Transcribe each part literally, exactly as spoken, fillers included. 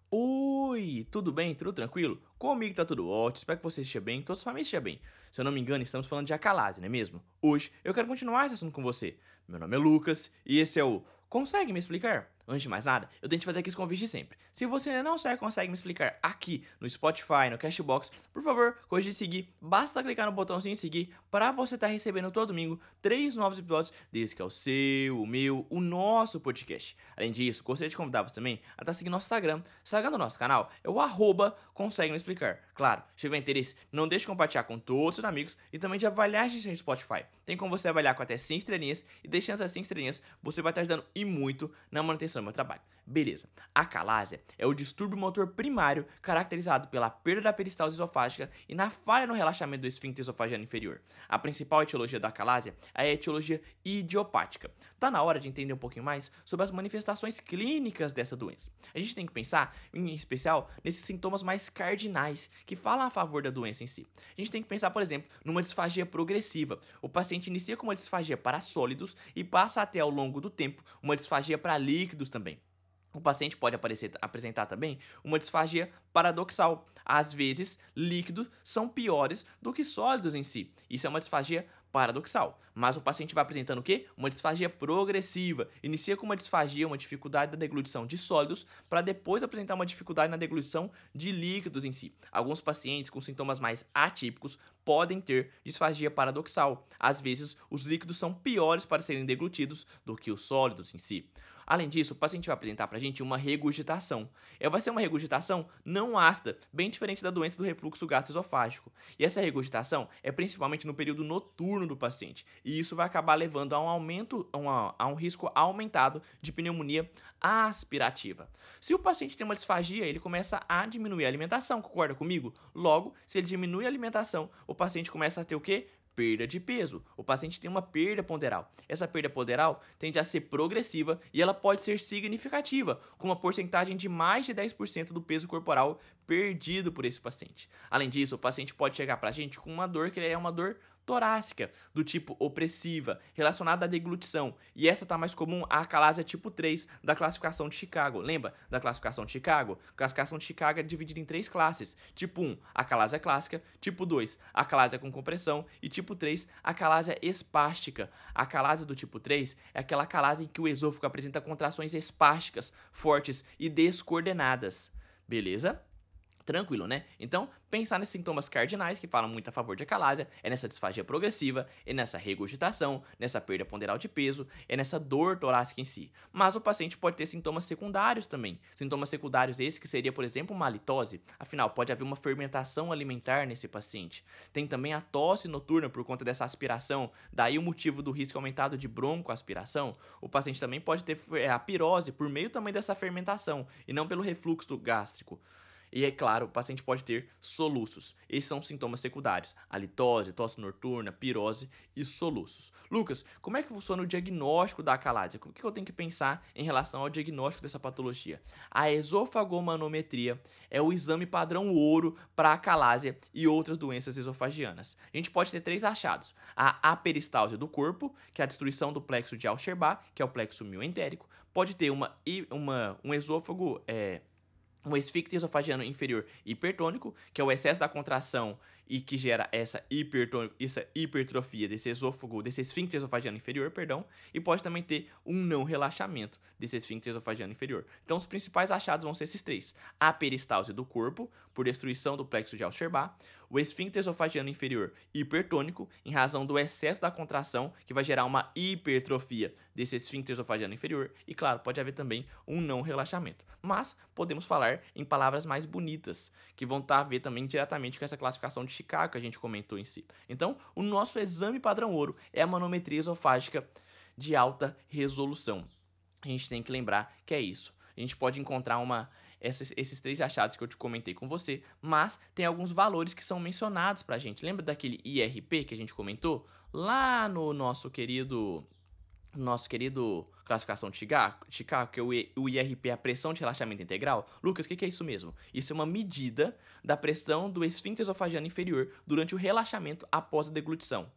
Oi, tudo bem? Tudo tranquilo? Comigo tá tudo ótimo, espero que você esteja bem, toda a sua família esteja bem. Se eu não me engano, estamos falando de acalásia, não é mesmo? Hoje eu quero continuar esse assunto com você. Meu nome é Lucas e esse é o Consegue Me Explicar? Antes de mais nada, eu tenho que fazer aqui esse convite de sempre. Se você não segue, consegue me explicar aqui no Spotify, no Cashbox, por favor, corrija de seguir. Basta clicar no botãozinho seguir para você estar recebendo todo domingo três novos episódios desse que é o seu, o meu, o nosso podcast. Além disso, gostaria de convidar você também a estar seguindo nosso Instagram. O Instagram do nosso canal é o arroba Consegue Me Explicar. Claro, se tiver interesse, não deixe de compartilhar com todos os seus amigos e também de avaliar a gente no Spotify. Tem como você avaliar com até cinco estrelinhas e deixando essas cinco estrelinhas, você vai estar ajudando e muito na manutenção do meu trabalho. Beleza. A acalásia é o distúrbio motor primário caracterizado pela perda da peristalse esofágica e na falha no relaxamento do esfíncter esofagiano inferior. A principal etiologia da acalásia é a etiologia idiopática. Tá na hora de entender um pouquinho mais sobre as manifestações clínicas dessa doença. A gente tem que pensar, em especial, nesses sintomas mais cardinais que falam a favor da doença em si. A gente tem que pensar, por exemplo, numa disfagia progressiva. O paciente inicia com uma disfagia para sólidos e passa até ao longo do tempo uma disfagia para líquidos também. O paciente pode aparecer, apresentar também uma disfagia paradoxal. Às vezes, líquidos são piores do que sólidos em si. Isso é uma disfagia paradoxal. Mas o paciente vai apresentando o quê? Uma disfagia progressiva. Inicia com uma disfagia, uma dificuldade da deglutição de sólidos, para depois apresentar uma dificuldade na deglutição de líquidos em si. Alguns pacientes com sintomas mais atípicos podem ter disfagia paradoxal. Às vezes, os líquidos são piores para serem deglutidos do que os sólidos em si. Além disso, o paciente vai apresentar para a gente uma regurgitação. Ela vai ser uma regurgitação não ácida, bem diferente da doença do refluxo gastroesofágico. E essa regurgitação é principalmente no período noturno do paciente. E isso vai acabar levando a um aumento, a, uma, a um risco aumentado de pneumonia aspirativa. Se o paciente tem uma disfagia, ele começa a diminuir a alimentação, concorda comigo? Logo, se ele diminui a alimentação, o paciente começa a ter o quê? Perda de peso. O paciente tem uma perda ponderal. Essa perda ponderal tende a ser progressiva e ela pode ser significativa, com uma porcentagem de mais de dez por cento do peso corporal perdido por esse paciente. Além disso, o paciente pode chegar pra gente com uma dor que é uma dor torácica, do tipo opressiva, relacionada à deglutição. E essa tá mais comum, a acalásia tipo três da classificação de Chicago. Lembra da classificação de Chicago? A classificação de Chicago é dividida em três classes. Tipo um, acalásia clássica. Tipo dois, acalásia com compressão. E tipo três, acalásia espástica. A acalásia do tipo três é aquela acalásia em que o esôfago apresenta contrações espásticas, fortes e descoordenadas. Beleza? Tranquilo, né? Então, pensar nesses sintomas cardinais que falam muito a favor de acalásia é nessa disfagia progressiva, é nessa regurgitação, nessa perda ponderal de peso, é nessa dor torácica em si. Mas o paciente pode ter sintomas secundários também. Sintomas secundários esses que seria, por exemplo, uma halitose. Afinal, pode haver uma fermentação alimentar nesse paciente. Tem também a tosse noturna por conta dessa aspiração, daí o motivo do risco aumentado de broncoaspiração. O paciente também pode ter é, a pirose por meio também dessa fermentação e não pelo refluxo gástrico. E é claro, o paciente pode ter soluços. Esses são sintomas secundários: halitose, tosse noturna, pirose e soluços. Lucas, como é que funciona o diagnóstico da acalásia? O que eu tenho que pensar em relação ao diagnóstico dessa patologia? A esofagomanometria é o exame padrão ouro para acalásia e outras doenças esofagianas. A gente pode ter três achados: a aperistalse do corpo, que é a destruição do plexo de Auerbach, que é o plexo mioentérico. Pode ter uma, uma, um esôfago é, um esfíncter esofagiano inferior hipertônico, que é o excesso da contração e que gera essa, essa hipertrofia desse esôfago, desse esfíncter esofagiano inferior, perdão, e pode também ter um não relaxamento desse esfíncter esofagiano inferior. Então, os principais achados vão ser esses três: a peristalse do corpo, por destruição do plexo de Auerbach, o esfíncter esofagiano inferior hipertônico, em razão do excesso da contração, que vai gerar uma hipertrofia desse esfíncter esofagiano inferior, e claro, pode haver também um não relaxamento. Mas podemos falar em palavras mais bonitas, que vão estar a ver também diretamente com essa classificação de Chicago que a gente comentou em si. Então, o nosso exame padrão ouro é a manometria esofágica de alta resolução. A gente tem que lembrar que é isso. A gente pode encontrar uma esses, esses três achados que eu te comentei com você, mas tem alguns valores que são mencionados pra gente. Lembra daquele I R P que a gente comentou lá no nosso querido nosso querido classificação de Chicago, Chicago que é o, I, o I R P, a pressão de relaxamento integral? Lucas, o que, que é isso mesmo? Isso é uma medida da pressão do esfíncter esofagiano inferior durante o relaxamento após a deglutição.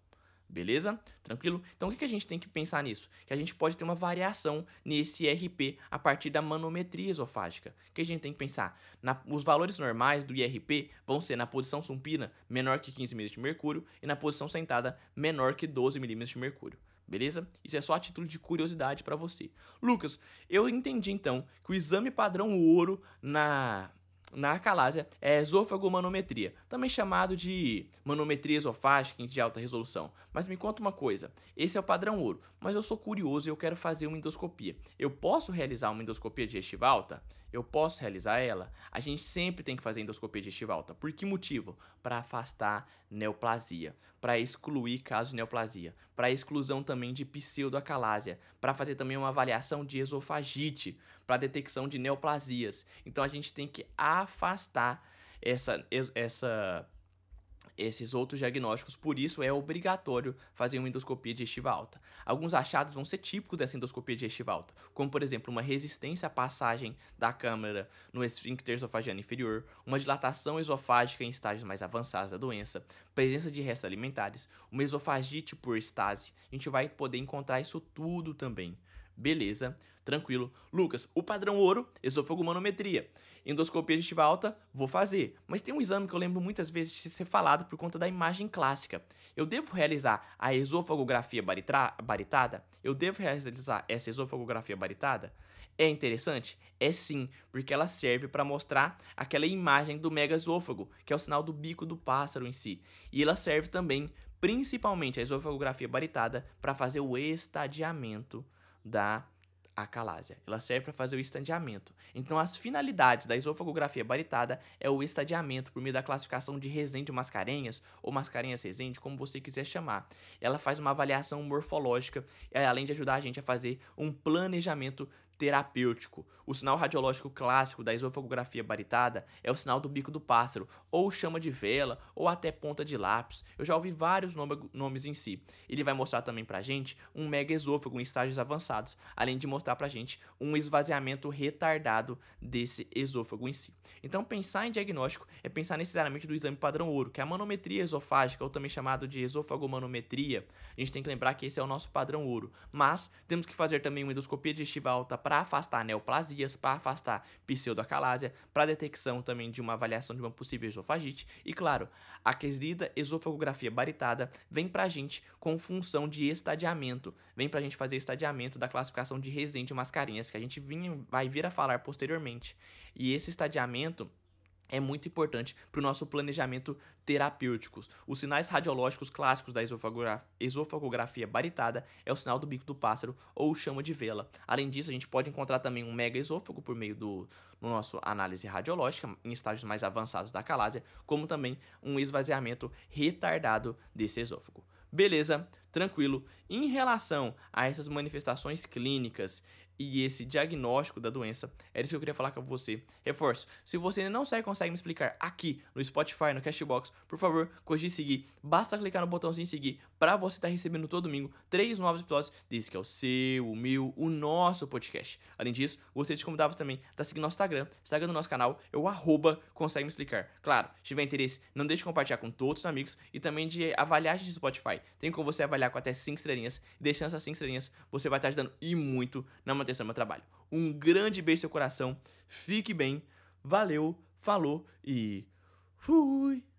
Beleza? Tranquilo? Então o que que a gente tem que pensar nisso? Que a gente pode ter uma variação nesse I R P a partir da manometria esofágica. O que a gente tem que pensar? Na- os valores normais do I R P vão ser na posição supina menor que quinze milímetros de mercúrio e na posição sentada menor que doze milímetros de mercúrio. Beleza? Isso é só a título de curiosidade para você. Lucas, eu entendi então que o exame padrão ouro na na acalásia é esofagomanometria, também chamado de manometria esofágica de alta resolução. Mas me conta uma coisa, esse é o padrão ouro, mas eu sou curioso e eu quero fazer uma endoscopia. Eu posso realizar uma endoscopia digestiva alta? Eu posso realizar ela? A gente sempre tem que fazer endoscopia digestiva alta. Por que motivo? Para afastar neoplasia, para excluir casos de neoplasia, para exclusão também de pseudoacalásia, para fazer também uma avaliação de esofagite, para detecção de neoplasias. Então a gente tem que afastar essa, essa, esses outros diagnósticos, por isso é obrigatório fazer uma endoscopia digestiva alta. Alguns achados vão ser típicos dessa endoscopia digestiva alta, como por exemplo uma resistência à passagem da câmara no esfíncter esofagiano inferior, uma dilatação esofágica em estágios mais avançados da doença, presença de restos alimentares, uma esofagite por estase. A gente vai poder encontrar isso tudo também. Beleza, tranquilo. Lucas, o padrão ouro, esofagomanometria. Endoscopia digestiva alta, vou fazer. Mas tem um exame que eu lembro muitas vezes de ser falado por conta da imagem clássica. Eu devo realizar a esofagografia baritra- baritada? Eu devo realizar essa esofagografia baritada? É interessante? É sim, porque ela serve para mostrar aquela imagem do megaesôfago, que é o sinal do bico do pássaro em si. E ela serve também, principalmente a esofagografia baritada, para fazer o estadiamento da acalásia. Ela serve para fazer o estadiamento. Então, as finalidades da esofagografia baritada é o estadiamento por meio da classificação de Rezende Mascarenhas ou Mascarenhas Rezende, como você quiser chamar. Ela faz uma avaliação morfológica, além de ajudar a gente a fazer um planejamento terapêutico. O sinal radiológico clássico da esofagografia baritada é o sinal do bico do pássaro, ou chama de vela, ou até ponta de lápis. Eu já ouvi vários nome, nomes em si. Ele vai mostrar também pra gente um megaesôfago em estágios avançados, além de mostrar pra gente um esvaziamento retardado desse esôfago em si. Então, pensar em diagnóstico é pensar necessariamente do exame padrão ouro, que é a manometria esofágica, ou também chamado de esofagomanometria. A gente tem que lembrar que esse é o nosso padrão ouro, mas temos que fazer também uma endoscopia digestiva alta para afastar neoplasias, para afastar pseudoacalásia, para detecção também de uma avaliação de uma possível esofagite. E claro, a querida esofagografia baritada vem pra gente com função de estadiamento, vem pra gente fazer estadiamento da classificação de Rezende Mascarenhas, que a gente vinha, vai vir a falar posteriormente. E esse estadiamento é muito importante para o nosso planejamento terapêutico. Os sinais radiológicos clássicos da esofagogra- esofagografia baritada é o sinal do bico do pássaro ou chama de vela. Além disso, a gente pode encontrar também um megaesôfago por meio do no nosso análise radiológica, em estágios mais avançados da acalásia, como também um esvaziamento retardado desse esôfago. Beleza, tranquilo. Em relação a essas manifestações clínicas e esse diagnóstico da doença, era isso que eu queria falar com você. Reforço, se você ainda não sabe, consegue me explicar aqui no Spotify, no Castbox, por favor, cogite seguir. Basta clicar no botãozinho seguir para você estar recebendo todo domingo três novos episódios desse que é o seu, o meu, o nosso podcast. Além disso, gostaria de convidar você também a seguir nosso Instagram, Instagram do nosso canal, é o arroba consegue me explicar. Claro, se tiver interesse, não deixe de compartilhar com todos os amigos e também de avaliar a gente no Spotify. Tem como você avaliar com até cinco estrelinhas, deixando essas cinco estrelinhas, você vai estar ajudando e muito na manutenção do meu trabalho. Um grande beijo no seu coração, fique bem, valeu, falou e fui!